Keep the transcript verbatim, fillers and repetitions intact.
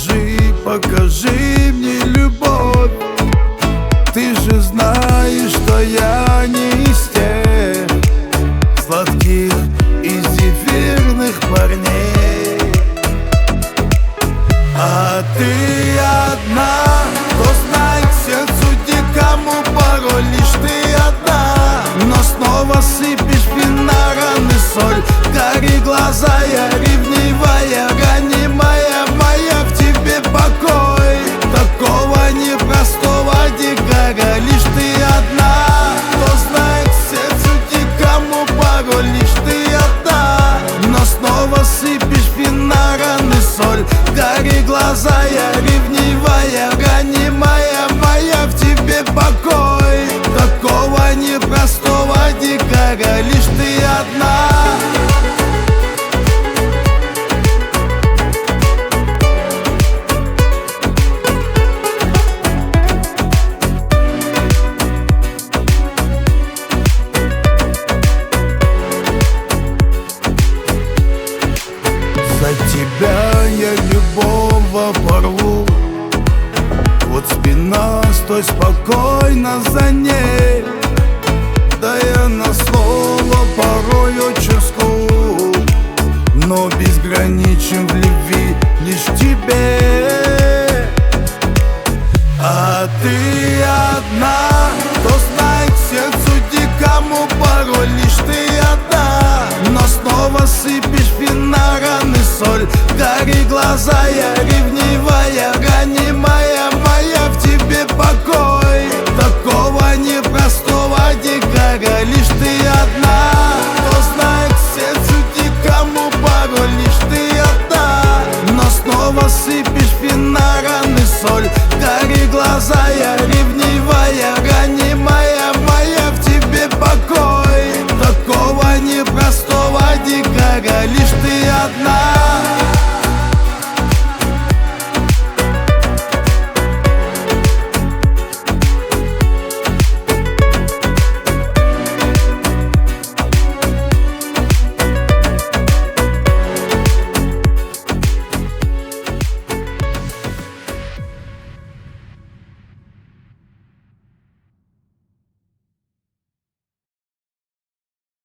Скажи, покажи мне любовь. Ты же знаешь, что я не из тех сладких и зефирных парней. А ты одна, кто знает сердцу дикому пароль. Лишь ты одна, но снова сыпешь вин на раны соль. Гори глаза, я ревнивая, ранимая, моя в тебе покой. Такого непростого дикаря. Лишь ты одна, кто знает сердцу дикому пароль. Лишь ты одна, но снова сыпешь вин на раны соль. Гори глаза, я ревнивая, ранимая, моя в тебе покой. Такого непростого дикаря. Лишь ты одна. За тебя я любого порву. Вот спина, стой спокойно за ней. Да я на слово порой очень скуп, но безграничен в любви лишь в тебе. А ты одна, кто знает сердцу дикому пароль. Лишь ты одна, но снова сыпешь вин на раны соль. Гори глаза, я ревнивая, ранимая, моя в тебе покой. Такого непростого дикаря. Лишь ты одна, кто знает сердцу дикому пароль. Лишь ты одна, но снова сыпешь вин на раны соль. Гори глаза, я ревнивая, ранимая, моя в тебе покой. Такого непростого дикаря. Лишь ты одна.